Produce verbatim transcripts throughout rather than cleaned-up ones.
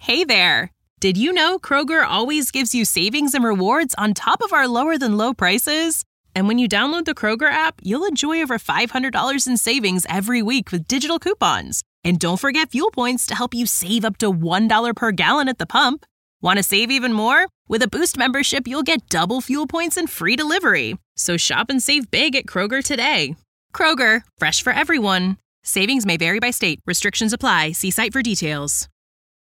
Hey there! Did you know Kroger always gives you savings and rewards on top of our lower-than-low prices? And when you download the Kroger app, you'll enjoy over five hundred dollars in savings every week with digital coupons. And don't forget fuel points to help you save up to one dollar per gallon at the pump. Want to save even more? With a Boost membership, you'll get double fuel points and free delivery. So shop and save big at Kroger today. Kroger, fresh for everyone. Savings may vary by state. Restrictions apply. See site for details.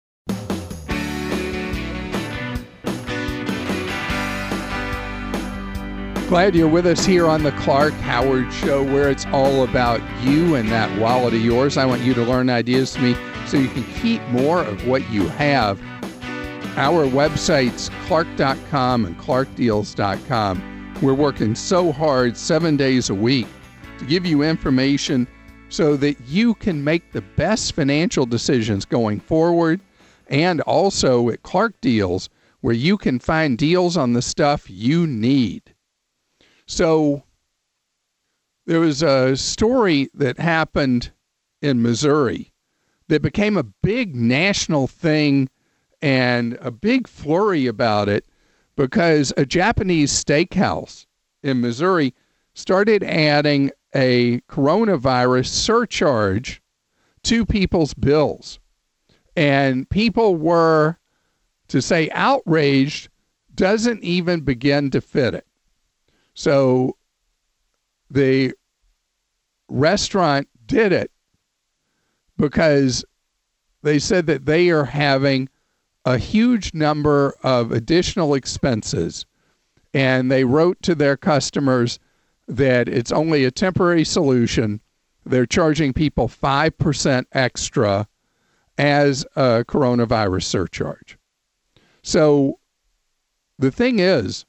Glad you're with us here on the Clark Howard Show, where it's all about you and that wallet of yours. I want you to learn ideas to me so you can keep more of what you have. Our websites, clark dot com and clark deals dot com. We're working so hard seven days a week to give you information so that you can make the best financial decisions going forward, and also at Clark Deals, where you can find deals on the stuff you need. So there was a story that happened in Missouri that became a big national thing and a big flurry about it because a Japanese steakhouse in Missouri started adding a coronavirus surcharge to people's bills. And people were, to say outraged, doesn't even begin to fit it. So the restaurant did it because they said that they are having a huge number of additional expenses, and they wrote to their customers that it's only a temporary solution. They're charging people five percent extra as a coronavirus surcharge. So the thing is,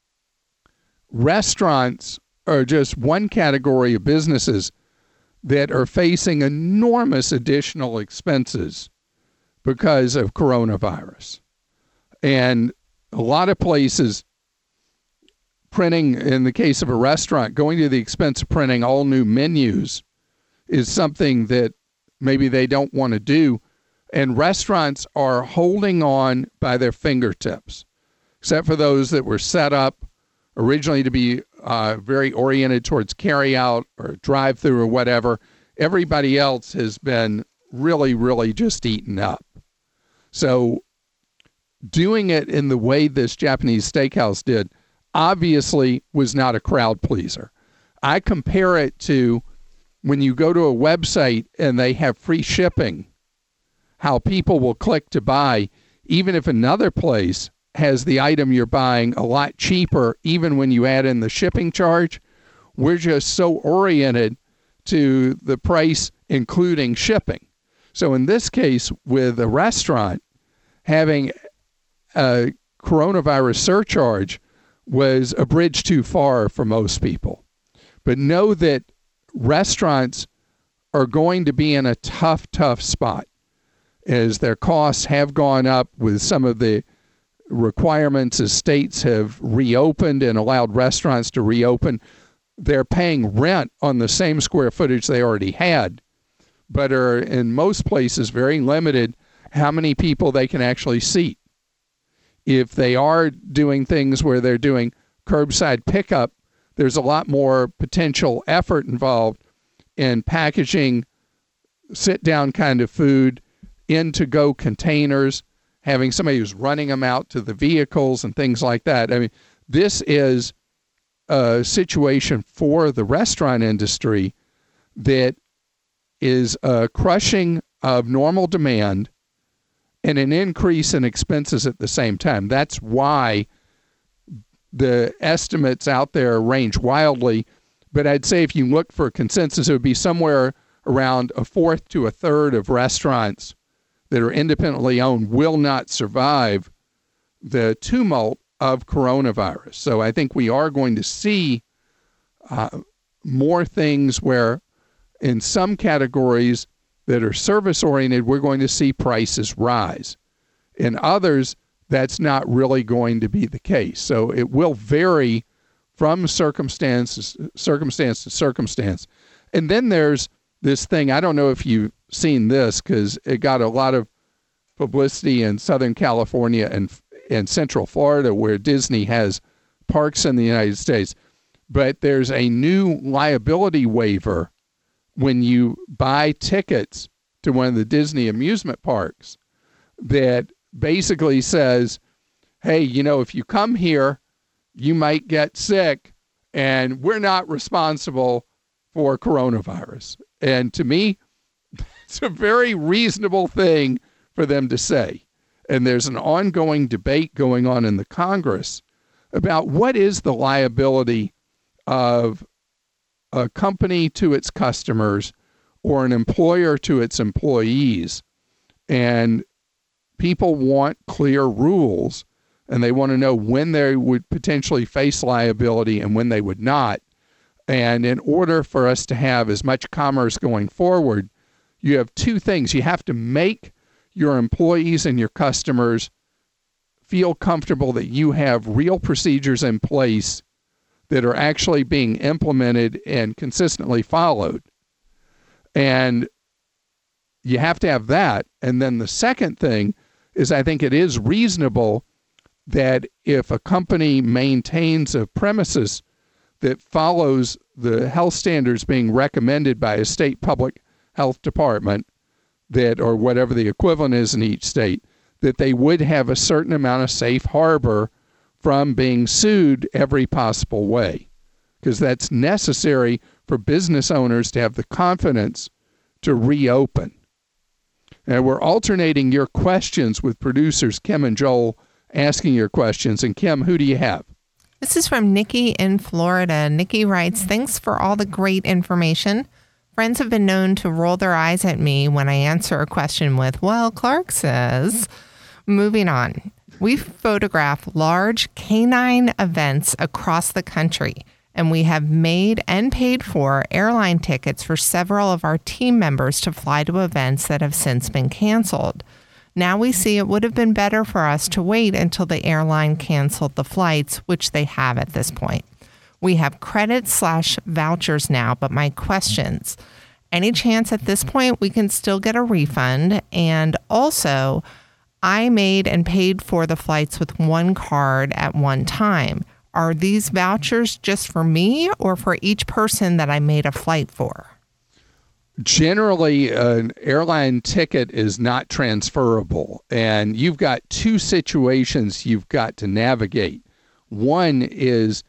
restaurants are just one category of businesses that are facing enormous additional expenses because of coronavirus. And a lot of places printing, in the case of a restaurant, going to the expense of printing all new menus is something that maybe they don't want to do. And restaurants are holding on by their fingertips, except for those that were set up originally to be uh, very oriented towards carry-out or drive-through or whatever. Everybody else has been really, really just eaten up. So doing it in the way this Japanese steakhouse did obviously was not a crowd pleaser. I compare it to when you go to a website and they have free shipping, how people will click to buy, even if another place has the item you're buying a lot cheaper, even when you add in the shipping charge. We're just so oriented to the price, including shipping. So in this case, with a restaurant, having a coronavirus surcharge was a bridge too far for most people. But know that restaurants are going to be in a tough, tough spot as their costs have gone up with some of the requirements as states have reopened and allowed restaurants to reopen. They're paying rent on the same square footage they already had, but are in most places very limited how many people they can actually seat. If they are doing things where they're doing curbside pickup, there's a lot more potential effort involved in packaging sit-down kind of food in to-go containers, having somebody who's running them out to the vehicles and things like that. I mean, this is a situation for the restaurant industry that is a crushing of normal demand and an increase in expenses at the same time. That's why the estimates out there range wildly. But I'd say if you look for a consensus, it would be somewhere around a fourth to a third of restaurants that are independently owned will not survive the tumult of coronavirus. So I think we are going to see uh, more things where in some categories that are service-oriented, we're going to see prices rise. In others, that's not really going to be the case. So it will vary from circumstance, circumstance to circumstance. And then there's this thing, I don't know if you've seen this because it got a lot of publicity in Southern California and, and Central Florida, where Disney has parks in the United States. But there's a new liability waiver when you buy tickets to one of the Disney amusement parks that basically says, hey, you know, if you come here, you might get sick, and we're not responsible for coronavirus. And to me, it's a very reasonable thing for them to say. And there's an ongoing debate going on in the Congress about what is the liability of a company to its customers or an employer to its employees. And people want clear rules, and they want to know when they would potentially face liability and when they would not. And in order for us to have as much commerce going forward, you have two things. You have to make your employees and your customers feel comfortable that you have real procedures in place that are actually being implemented and consistently followed. And you have to have that. And then the second thing is, I think it is reasonable that if a company maintains a premises that follows the health standards being recommended by a state public health department, that, or whatever the equivalent is in each state, that they would have a certain amount of safe harbor from being sued every possible way, because that's necessary for business owners to have the confidence to reopen. And we're alternating your questions with producers Kim and Joel asking your questions. And Kim, who do you have? This is from Nikki in Florida. Nikki writes, thanks for all the great information. Friends have been known to roll their eyes at me when I answer a question with, well, Clark says. Moving on. We photograph large canine events across the country, and we have made and paid for airline tickets for several of our team members to fly to events that have since been canceled. Now we see it would have been better for us to wait until the airline canceled the flights, which they have at this point. We have credit slash vouchers now, but my questions, any chance at this point we can still get a refund? And also, I made and paid for the flights with one card at one time. Are these vouchers just for me or for each person that I made a flight for? Generally, an airline ticket is not transferable, and you've got two situations you've got to navigate. One is,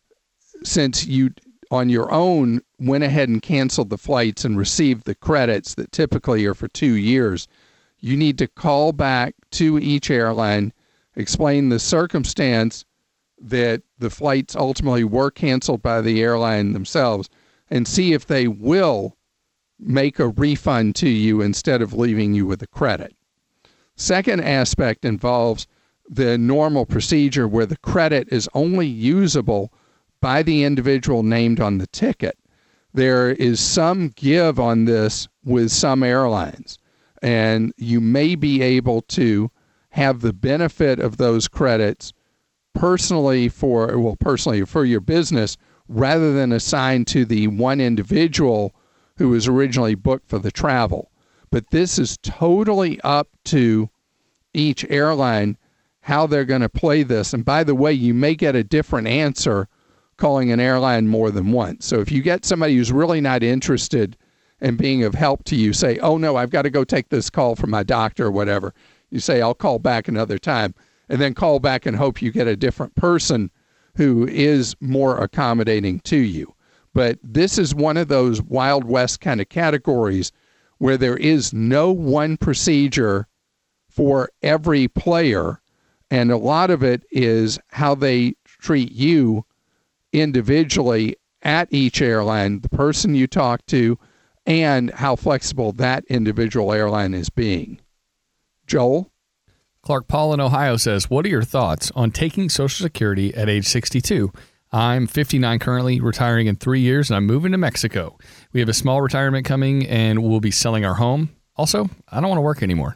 since you on your own went ahead and canceled the flights and received the credits that typically are for two years, you need to call back to each airline, explain the circumstance that the flights ultimately were canceled by the airline themselves, and see if they will make a refund to you instead of leaving you with a credit. Second aspect involves the normal procedure where the credit is only usable by the individual named on the ticket. There is some give on this with some airlines, and you may be able to have the benefit of those credits personally for, well, personally for your business, rather than assigned to the one individual who was originally booked for the travel. But this is totally up to each airline how they're going to play this. And by the way, you may get a different answer calling an airline more than once. So if you get somebody who's really not interested in being of help to you, say, oh no, I've got to go take this call from my doctor or whatever. You say, I'll call back another time, and then call back and hope you get a different person who is more accommodating to you. But this is one of those Wild West kind of categories where there is no one procedure for every player, and a lot of it is how they treat you individually at each airline, the person you talk to, and how flexible that individual airline is being. Joel? Clark Paul in Ohio says, what are your thoughts on taking Social Security at age sixty-two? I'm fifty-nine currently, retiring in three years, and I'm moving to Mexico. We have a small retirement coming, and we'll be selling our home. Also, I don't want to work anymore.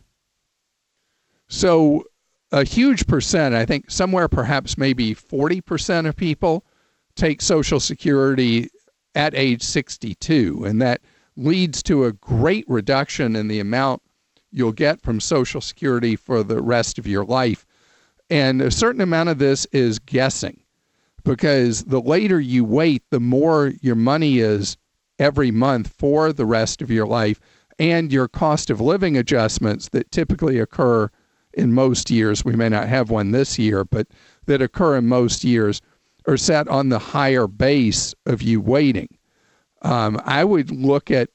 So a huge percent, I think somewhere perhaps maybe forty percent of people take Social Security at age sixty-two, and that leads to a great reduction in the amount you'll get from Social Security for the rest of your life. And a certain amount of this is guessing, because the later you wait, the more your money is every month for the rest of your life, and your cost of living adjustments that typically occur in most years, we may not have one this year, but that occur in most years, are set on the higher base of you waiting. Um, I would look at,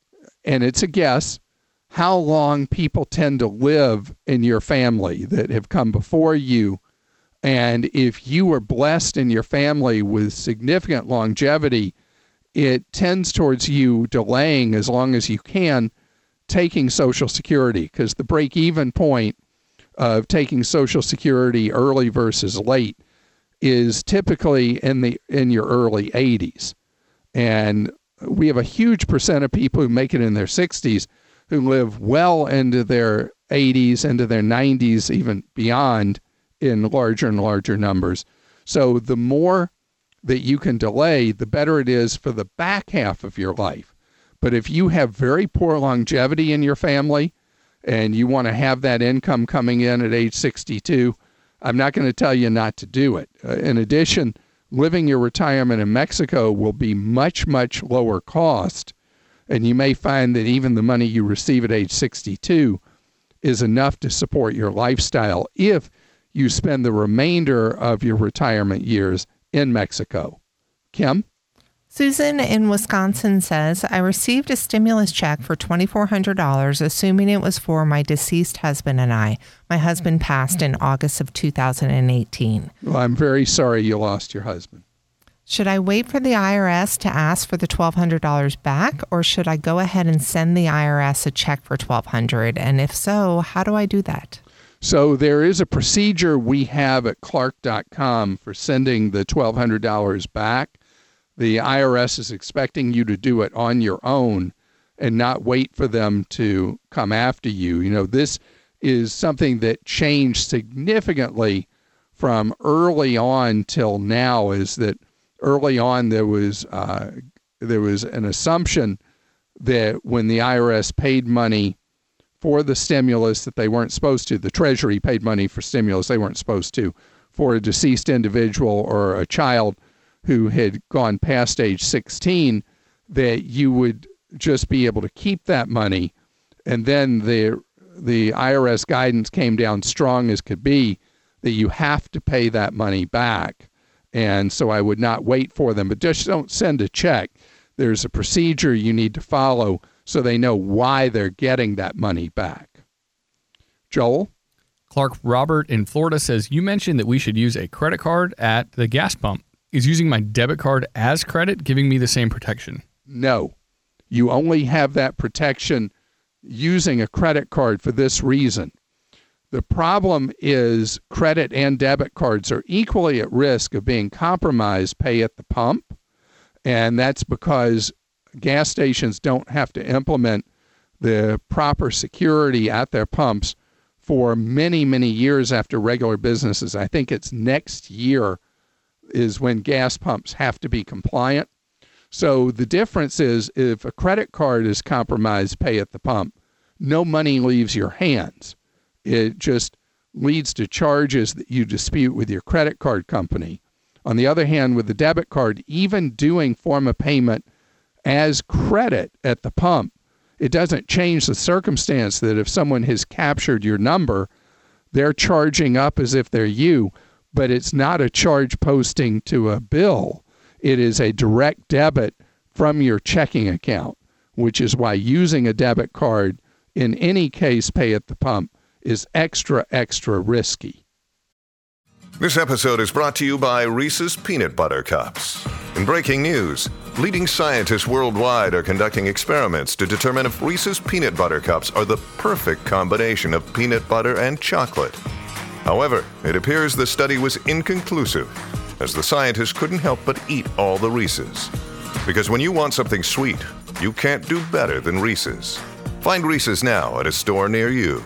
and it's a guess, how long people tend to live in your family that have come before you. And if you were blessed in your family with significant longevity, it tends towards you delaying as long as you can taking Social Security, because the break-even point of taking Social Security early versus late is typically in the in your early eighties. And we have a huge percent of people who make it in their sixties who live well into their eighties, into their nineties, even beyond, in larger and larger numbers. So the more that you can delay, the better it is for the back half of your life. But if you have very poor longevity in your family and you want to have that income coming in at age sixty-two, I'm not going to tell you not to do it. Uh, in addition, living your retirement in Mexico will be much, much lower cost. And you may find that even the money you receive at age sixty-two is enough to support your lifestyle if you spend the remainder of your retirement years in Mexico. Kim? Susan in Wisconsin says, I received a stimulus check for two thousand four hundred dollars, assuming it was for my deceased husband and I. My husband passed in August of two thousand eighteen. Well, I'm very sorry you lost your husband. Should I wait for the I R S to ask for the twelve hundred dollars back, or should I go ahead and send the I R S a check for twelve hundred dollars? And if so, how do I do that? So there is a procedure we have at Clark dot com for sending the twelve hundred dollars back. The I R S is expecting you to do it on your own and not wait for them to come after you. You know, this is something that changed significantly from early on till now, is that early on there was uh, there was an assumption that when the I R S paid money for the stimulus that they weren't supposed to, the Treasury paid money for stimulus they weren't supposed to, for a deceased individual or a child who had gone past age sixteen, that you would just be able to keep that money. And then the the I R S guidance came down strong as could be that you have to pay that money back. And so I would not wait for them, but just don't send a check. There's a procedure you need to follow so they know why they're getting that money back. Joel? Clark Robert in Florida says, you mentioned that we should use a credit card at the gas pump. Is using my debit card as credit giving me the same protection? No. You only have that protection using a credit card for this reason. The problem is credit and debit cards are equally at risk of being compromised pay at the pump, and that's because gas stations don't have to implement the proper security at their pumps for many, many years after regular businesses. I think it's next year is when gas pumps have to be compliant. So the difference is if a credit card is compromised pay at the pump, no money leaves your hands. It just leads to charges that you dispute with your credit card company. On the other hand, with the debit card, even doing form of payment as credit at the pump, it doesn't change the circumstance that if someone has captured your number, they're charging up as if they're you, but it's not a charge posting to a bill. It is a direct debit from your checking account, which is why using a debit card in any case pay at the pump is extra, extra risky. This episode is brought to you by Reese's Peanut Butter Cups. In breaking news, leading scientists worldwide are conducting experiments to determine if Reese's Peanut Butter Cups are the perfect combination of peanut butter and chocolate. However, it appears the study was inconclusive, as the scientists couldn't help but eat all the Reese's. Because when you want something sweet, you can't do better than Reese's. Find Reese's now at a store near you.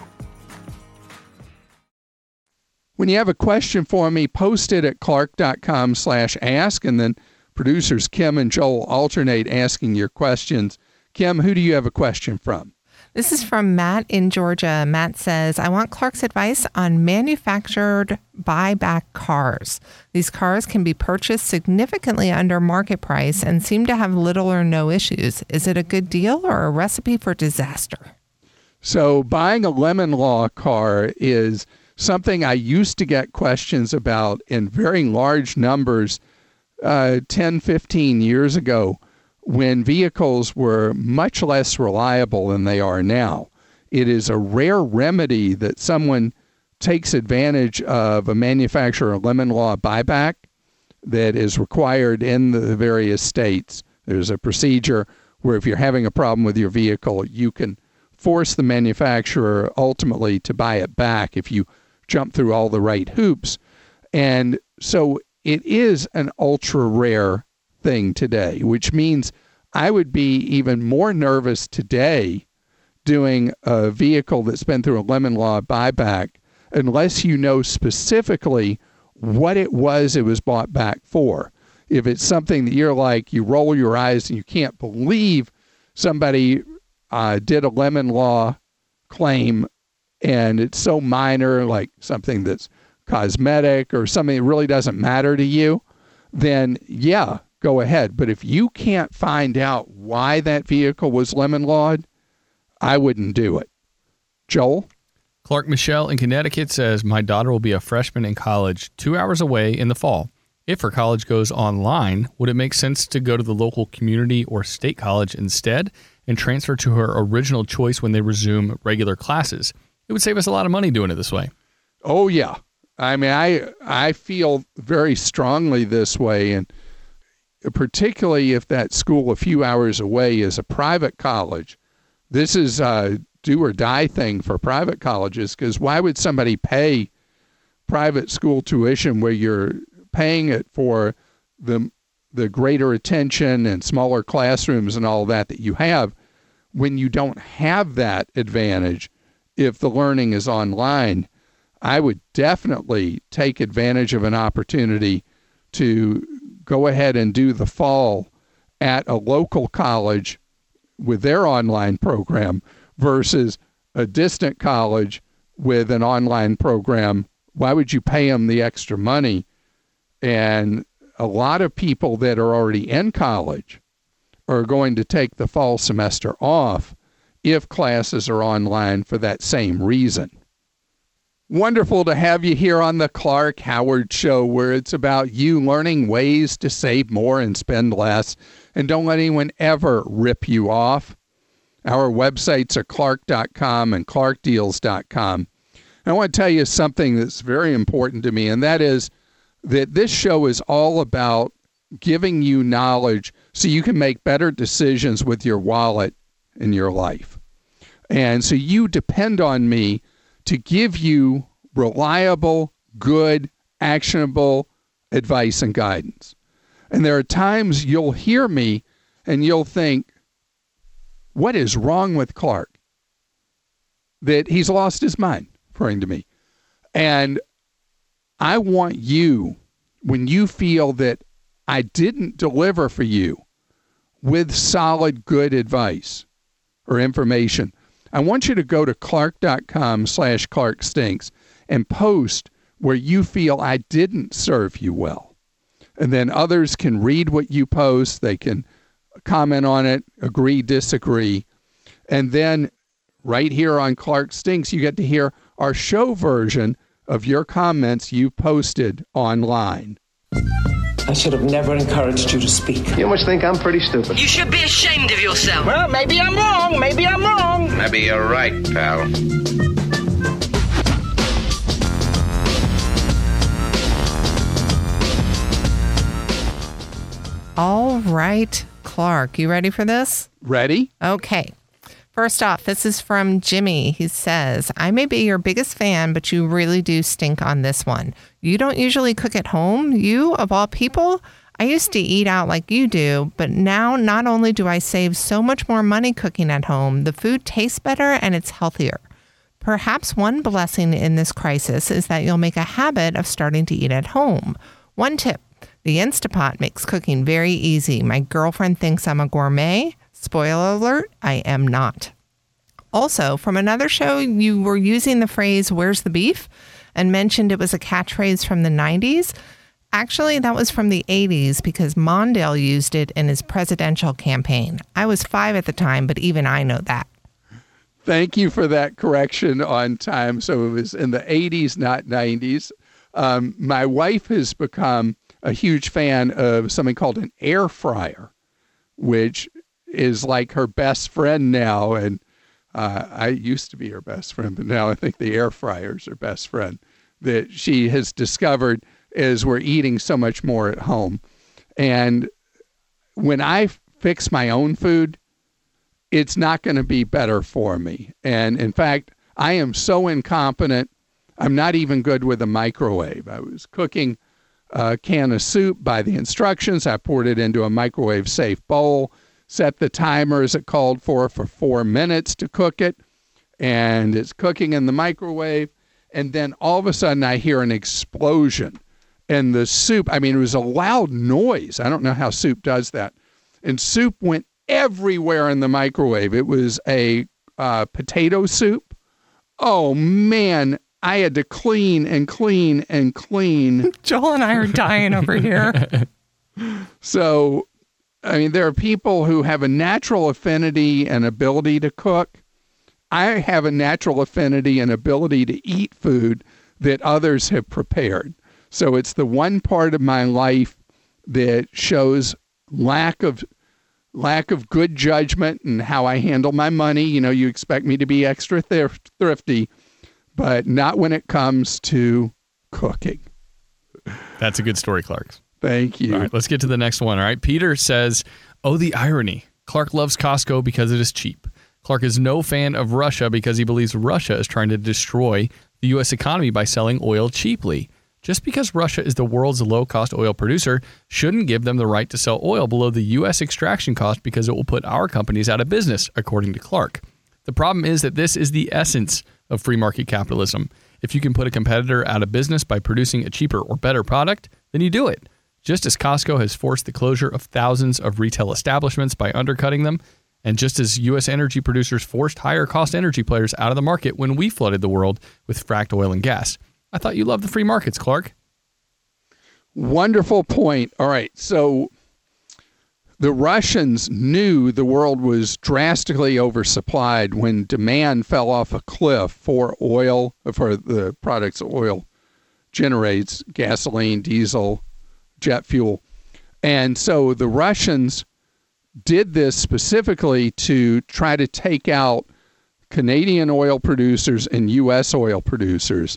When you have a question for me, post it at clark dot com slash ask, and then producers Kim and Joel alternate asking your questions. Kim, who do you have a question from? This is from Matt in Georgia. Matt says, I want Clark's advice on manufactured buyback cars. These cars can be purchased significantly under market price and seem to have little or no issues. Is it a good deal or a recipe for disaster? So buying a Lemon Law car is something I used to get questions about in very large numbers uh, ten, fifteen years ago, when vehicles were much less reliable than they are now. It is a rare remedy that someone takes advantage of a manufacturer Lemon Law buyback that is required in the various states. There's a procedure where if you're having a problem with your vehicle, you can force the manufacturer ultimately to buy it back if you jump through all the right hoops. And so it is an ultra rare thing today, which means I would be even more nervous today doing a vehicle that's been through a Lemon Law buyback unless you know specifically what it was it was bought back for. If it's something that you're like, you roll your eyes and you can't believe somebody uh, did a Lemon Law claim and it's so minor, like something that's cosmetic or something that really doesn't matter to you, then yeah, go ahead. But if you can't find out why that vehicle was Lemon Lawed, I wouldn't do it. Joel? Clark Michelle in Connecticut says, my daughter will be a freshman in college two hours away in the fall. If her college goes online, would it make sense to go to the local community or state college instead and transfer to her original choice when they resume regular classes? It would save us a lot of money doing it this way. Oh, yeah. I mean, I I feel very strongly this way, and particularly if that school a few hours away is a private college. This is a do or die thing for private colleges, because why would somebody pay private school tuition where you're paying it for the the greater attention and smaller classrooms and all that that you have when you don't have that advantage if the learning is online? I would definitely take advantage of an opportunity to go ahead and do the fall at a local college with their online program versus a distant college with an online program. Why would you pay them the extra money? And a lot of people that are already in college are going to take the fall semester off if classes are online for that same reason. Wonderful to have you here on the Clark Howard Show, where it's about you learning ways to save more and spend less. And don't let anyone ever rip you off. Our websites are clark dot com and clark deals dot com. I want to tell you something that's very important to me, and that is that this show is all about giving you knowledge so you can make better decisions with your wallet in your life. And so you depend on me to give you reliable, good, actionable advice and guidance. And there are times you'll hear me and you'll think, what is wrong with Clark? That he's lost his mind, referring to me. And I want you, when you feel that I didn't deliver for you with solid, good advice or information, I want you to go to clark dot com slash Clark Stinks and post where you feel I didn't serve you well. And then others can read what you post. They can comment on it, agree, disagree. And then right here on Clark Stinks, you get to hear our show version of your comments you posted online. I should have never encouraged you to speak. You must think I'm pretty stupid. You should be ashamed of yourself. Well, maybe I'm wrong. Maybe I'm wrong. Maybe you're right, pal. All right, Clark, you ready for this? Ready? Okay. First off, this is from Jimmy. He says, I may be your biggest fan, but you really do stink on this one. You don't usually cook at home. You, of all people, I used to eat out like you do, but now not only do I save so much more money cooking at home, the food tastes better and it's healthier. Perhaps one blessing in this crisis is that you'll make a habit of starting to eat at home. One tip, the Instapot makes cooking very easy. My girlfriend thinks I'm a gourmet. Spoiler alert, I am not. Also, from another show, you were using the phrase, "Where's the beef?" and mentioned it was a catchphrase from the nineties. Actually, that was from the eighties because Mondale used it in his presidential campaign. I was five at the time, but even I know that. Thank you for that correction on time. So it was in the eighties, not nineties. Um, my wife has become a huge fan of something called an air fryer, which is like her best friend now. And uh, I used to be her best friend, but now I think the air fryer is her best friend that she has discovered as we're eating so much more at home. And when I fix my own food, it's not going to be better for me. And in fact, I am so incompetent, I'm not even good with a microwave. I was cooking a can of soup by the instructions. I poured it into a microwave-safe bowl, set the timer as it called for for four minutes to cook it, and it's cooking in the microwave. And then all of a sudden I hear an explosion. And the soup, I mean, it was a loud noise. I don't know how soup does that. And soup went everywhere in the microwave. It was a uh, potato soup. Oh, man, I had to clean and clean and clean. Joel and I are dying over here. So, I mean, there are people who have a natural affinity and ability to cook. I have a natural affinity and ability to eat food that others have prepared. So it's the one part of my life that shows lack of lack of good judgment and how I handle my money. You know, you expect me to be extra thrift, thrifty, but not when it comes to cooking. That's a good story, Clark. Thank you. All right, let's get to the next one. All right. Peter says, "Oh, the irony. Clark loves Costco because it is cheap. Clark is no fan of Russia because he believes Russia is trying to destroy the U S economy by selling oil cheaply. Just because Russia is the world's low-cost oil producer shouldn't give them the right to sell oil below the U S extraction cost because it will put our companies out of business," according to Clark. The problem is that this is the essence of free market capitalism. If you can put a competitor out of business by producing a cheaper or better product, then you do it. Just as Costco has forced the closure of thousands of retail establishments by undercutting them, and just as U S energy producers forced higher-cost energy players out of the market when we flooded the world with fracked oil and gas. I thought you loved the free markets, Clark. Wonderful point. All right. So the Russians knew the world was drastically oversupplied when demand fell off a cliff for oil, for the products oil generates, gasoline, diesel, jet fuel. And so the Russians did this specifically to try to take out Canadian oil producers and U S oil producers,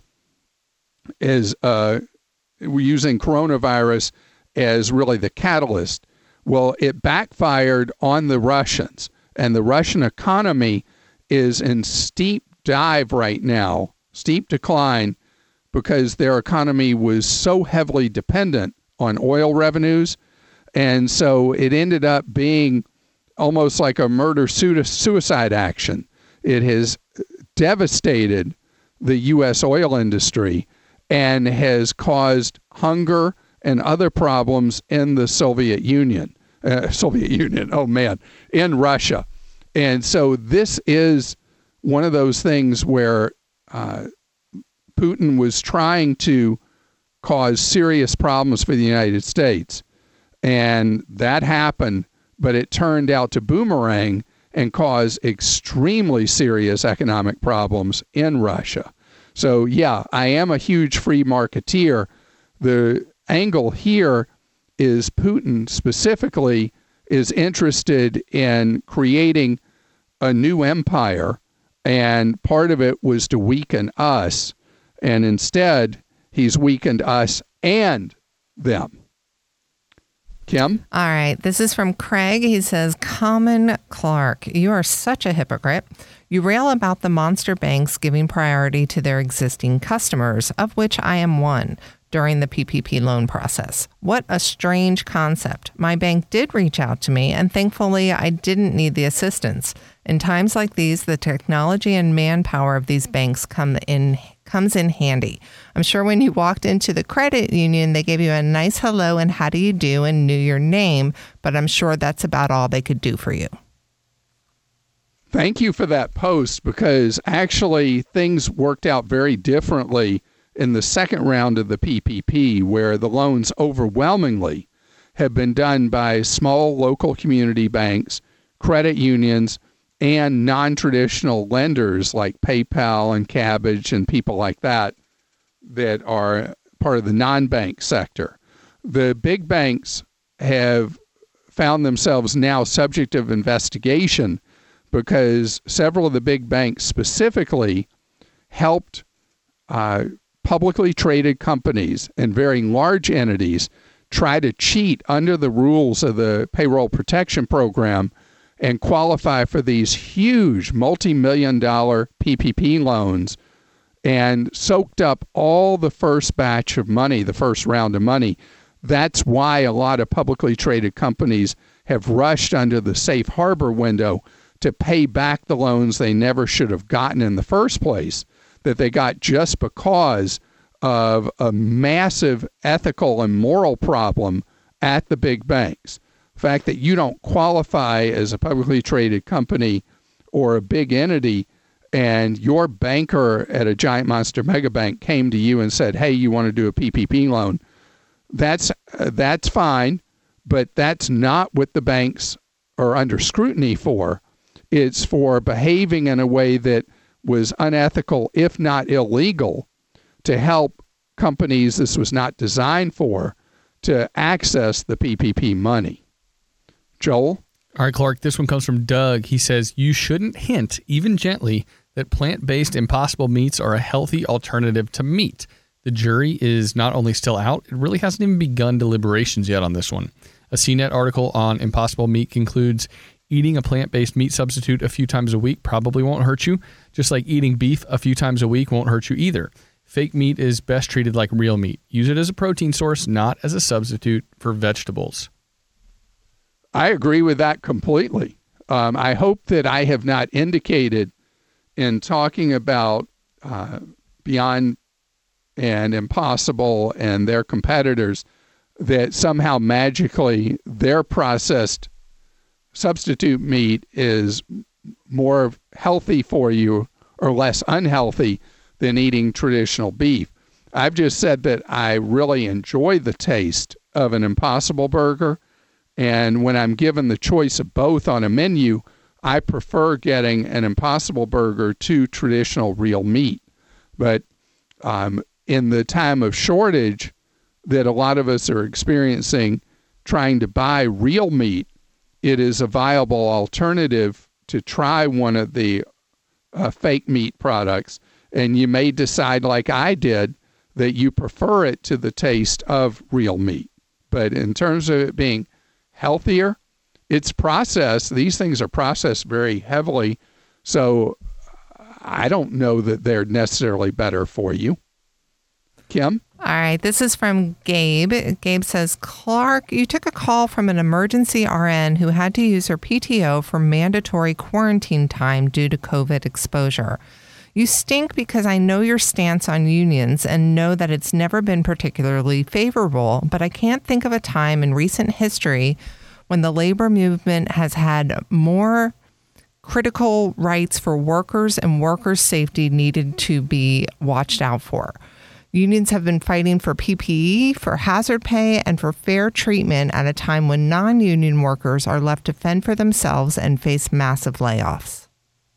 is uh, using coronavirus as really the catalyst. Well, it backfired on the Russians, and the Russian economy is in steep dive right now, steep decline, because their economy was so heavily dependent on oil revenues. And so it ended up being almost like a murder-suicide action. It has devastated the U S oil industry and has caused hunger and other problems in the Soviet Union. Uh, Soviet Union, oh man, in Russia. And so this is one of those things where uh, Putin was trying to cause serious problems for the United States. And that happened, but it turned out to boomerang and cause extremely serious economic problems in Russia. So, yeah, I am a huge free marketeer. The angle here is Putin specifically is interested in creating a new empire, and part of it was to weaken us, and instead he's weakened us and them. Kim? All right. This is from Craig. He says, "Common Clark, you are such a hypocrite. You rail about the monster banks giving priority to their existing customers, of which I am one, during the P P P loan process. What a strange concept. My bank did reach out to me, and thankfully I didn't need the assistance. In times like these, the technology and manpower of these banks come in comes in handy. I'm sure when you walked into the credit union, they gave you a nice hello and how do you do and knew your name, but I'm sure that's about all they could do for you." Thank you for that post, because actually things worked out very differently in the second round of the P P P, where the loans overwhelmingly have been done by small local community banks, credit unions, and non-traditional lenders like PayPal and Kabbage and people like that that are part of the non-bank sector. The big banks have found themselves now subject of investigation because several of the big banks specifically helped uh, publicly traded companies and very large entities try to cheat under the rules of the Payroll Protection Program and qualify for these huge multi-million dollar P P P loans, and soaked up all the first batch of money, the first round of money. That's why a lot of publicly traded companies have rushed under the safe harbor window to pay back the loans they never should have gotten in the first place, that they got just because of a massive ethical and moral problem at the big banks. The fact that you don't qualify as a publicly traded company or a big entity, and your banker at a giant monster mega bank came to you and said, hey, you want to do a P P P loan, that's uh, that's fine, but that's not what the banks are under scrutiny for. It's for behaving in a way that was unethical, if not illegal, to help companies this was not designed for to access the P P P money. Joel? All right, Clark, this one comes from Doug. He says, you shouldn't hint, even gently, that plant-based Impossible meats are a healthy alternative to meat. The jury is not only still out, it really hasn't even begun deliberations yet on this one. A C net article on Impossible Meat concludes, eating a plant-based meat substitute a few times a week probably won't hurt you, just like eating beef a few times a week won't hurt you either. Fake meat is best treated like real meat. Use it as a protein source, not as a substitute for vegetables. I agree with that completely. Um, I hope that I have not indicated in talking about uh, Beyond and Impossible and their competitors that somehow magically their processed substitute meat is more healthy for you or less unhealthy than eating traditional beef. I've just said that I really enjoy the taste of an Impossible burger, and when I'm given the choice of both on a menu, I prefer getting an Impossible burger to traditional real meat. But um, in the time of shortage that a lot of us are experiencing trying to buy real meat, it is a viable alternative to try one of the uh, fake meat products. And you may decide, like I did, that you prefer it to the taste of real meat. But in terms of it being healthier, it's processed. These things are processed very heavily. So I don't know that they're necessarily better for you. Kim? All right, this is from Gabe. Gabe says, Clark, you took a call from an emergency R N who had to use her P T O for mandatory quarantine time due to COVID exposure. You stink because I know your stance on unions and know that it's never been particularly favorable, but I can't think of a time in recent history when the labor movement has had more critical rights for workers and workers' safety needed to be watched out for. Unions have been fighting for P P E, for hazard pay, and for fair treatment at a time when non-union workers are left to fend for themselves and face massive layoffs.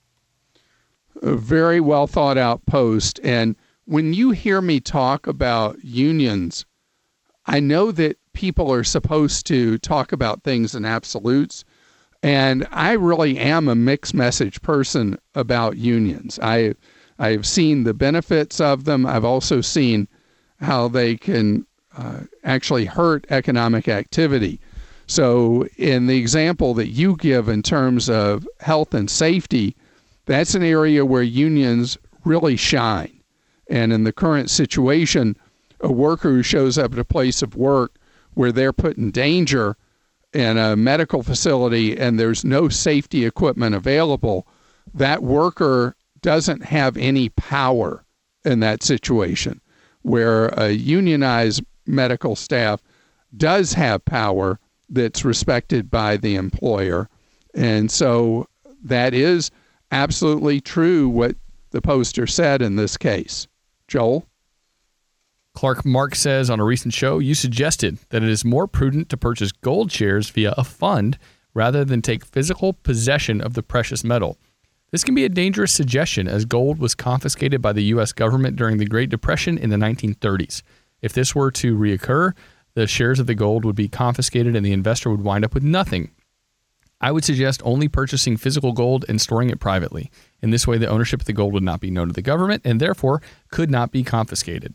A very well thought out post. And when you hear me talk about unions, I know that people are supposed to talk about things in absolutes. And I really am a mixed message person about unions. I I've seen the benefits of them. I've also seen how they can uh, actually hurt economic activity. So in the example that you give in terms of health and safety, that's an area where unions really shine. And in the current situation, a worker who shows up at a place of work where they're put in danger in a medical facility and there's no safety equipment available, that worker doesn't have any power in that situation, where a unionized medical staff does have power that's respected by the employer. And so that is absolutely true what the poster said in this case. Joel? Clark Mark says on a recent show, you suggested that it is more prudent to purchase gold shares via a fund rather than take physical possession of the precious metal. This can be a dangerous suggestion as gold was confiscated by the U S government during the Great Depression in the nineteen thirties. If this were to reoccur, the shares of the gold would be confiscated and the investor would wind up with nothing. I would suggest only purchasing physical gold and storing it privately. In this way, the ownership of the gold would not be known to the government and therefore could not be confiscated.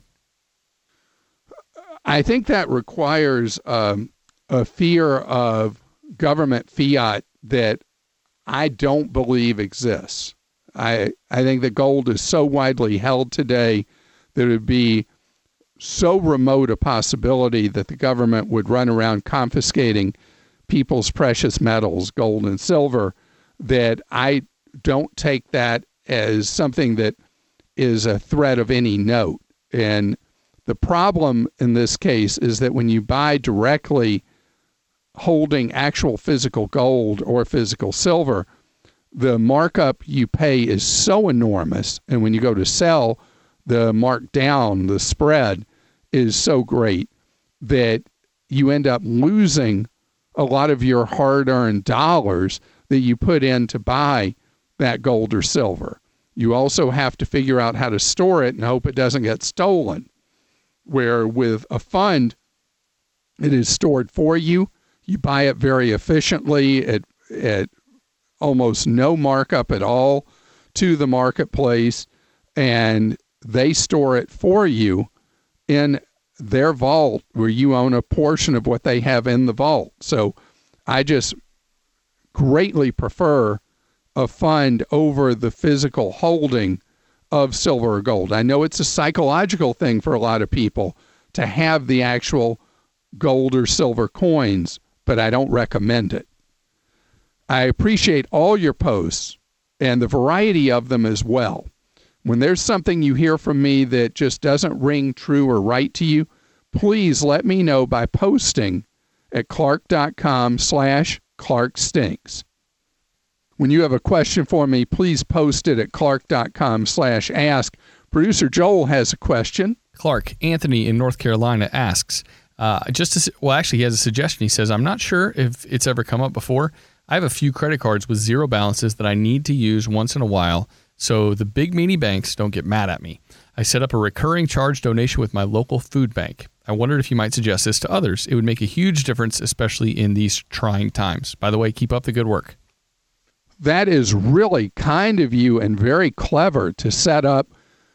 I think that requires um, a fear of government fiat that I don't believe exists. I I think that gold is so widely held today that it would be so remote a possibility that the government would run around confiscating people's precious metals, gold and silver, that I don't take that as something that is a threat of any note. And the problem in this case is that when you buy directly holding actual physical gold or physical silver, the markup you pay is so enormous. And when you go to sell, the markdown, the spread, is so great that you end up losing a lot of your hard-earned dollars that you put in to buy that gold or silver. You also have to figure out how to store it and hope it doesn't get stolen. Where with a fund, it is stored for you. You buy it very efficiently at, at almost no markup at all to the marketplace, and they store it for you in their vault where you own a portion of what they have in the vault. So I just greatly prefer a fund over the physical holding of silver or gold. I know it's a psychological thing for a lot of people to have the actual gold or silver coins, but I don't recommend it. I appreciate all your posts and the variety of them as well. When there's something you hear from me that just doesn't ring true or right to you, please let me know by posting at clark.com slash clarkstinks. When you have a question for me, please post it at clark.com slash ask. Producer Joel has a question. Clark, Anthony in North Carolina asks, uh, just to, well, actually, he has a suggestion. He says, I'm not sure if it's ever come up before. I have a few credit cards with zero balances that I need to use once in a while, so the big meanie banks don't get mad at me. I set up a recurring charge donation with my local food bank. I wondered if you might suggest this to others. It would make a huge difference, especially in these trying times. By the way, keep up the good work. That is really kind of you and very clever to set up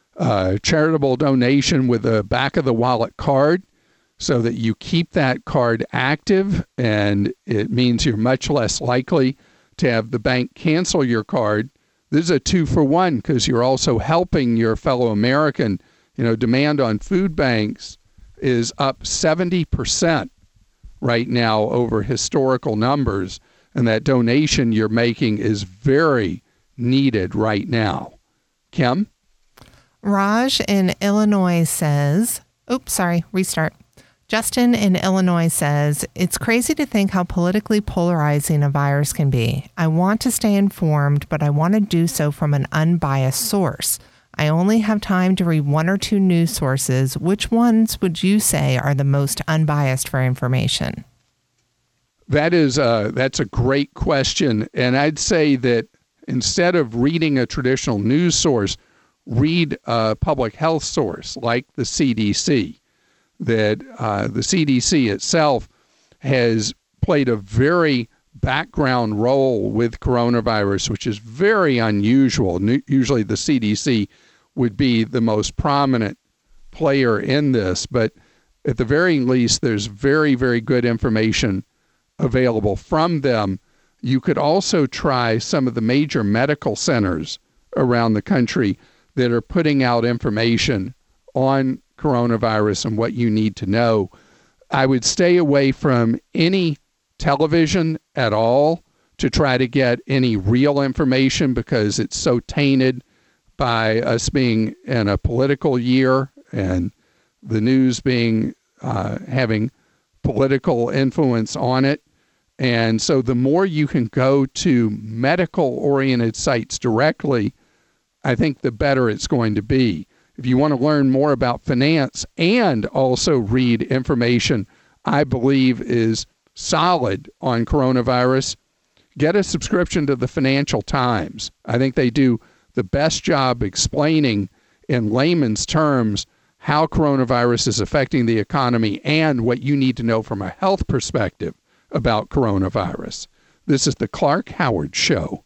a charitable donation with a back of the wallet card so that you keep that card active, and it means you're much less likely to have the bank cancel your card. This is a two for one because you're also helping your fellow American. You know, demand on food banks is up seventy percent right now over historical numbers, and that donation you're making is very needed right now. Kim? Raj in Illinois says, oops, sorry, restart. Justin in Illinois says, it's crazy to think how politically polarizing a virus can be. I want to stay informed, but I want to do so from an unbiased source. I only have time to read one or two news sources. Which ones would you say are the most unbiased for information? That is a, that's a great question. And I'd say that instead of reading a traditional news source, read a public health source like the C D C. That uh, the C D C itself has played a very background role with coronavirus, which is very unusual. Usually the C D C would be the most prominent player in this, but at the very least, there's very, very good information available from them. You could also try some of the major medical centers around the country that are putting out information on coronavirus and what you need to know. I would stay away from any television at all to try to get any real information because it's so tainted by us being in a political year and the news being uh, having political influence on it. And so the more you can go to medical-oriented sites directly, I think the better it's going to be. If you want to learn more about finance and also read information I believe is solid on coronavirus, get a subscription to the Financial Times. I think they do the best job explaining in layman's terms how coronavirus is affecting the economy and what you need to know from a health perspective about coronavirus. This is the Clark Howard Show.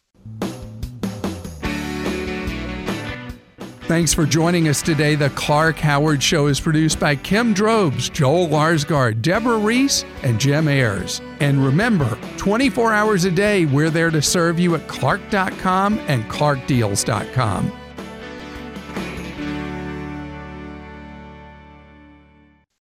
Thanks for joining us today. The Clark Howard Show is produced by Kim Drobes, Joel Larsgaard, Deborah Reese, and Jim Ayers. And remember, twenty-four hours a day, we're there to serve you at clark dot com and clark deals dot com.